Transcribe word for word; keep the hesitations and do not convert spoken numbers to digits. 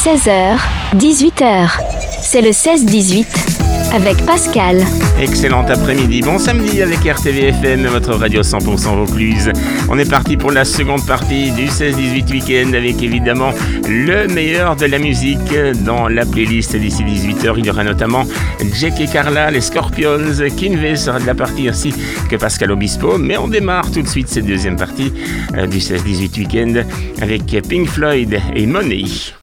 seize heures, dix-huit heures. C'est le seize dix-huit avec Pascal. Excellent après-midi, bon samedi avec R T V F M, votre radio cent pour cent Vaucluse. On est parti pour la seconde partie du seize dix-huit week-end avec évidemment le meilleur de la musique dans la playlist d'ici dix-huit heures. Il y aura notamment Jack et Carla, les Scorpions, Kinvey sera de la partie ainsi que Pascal Obispo. Mais on démarre tout de suite cette deuxième partie du seize dix-huit week-end avec Pink Floyd et Money.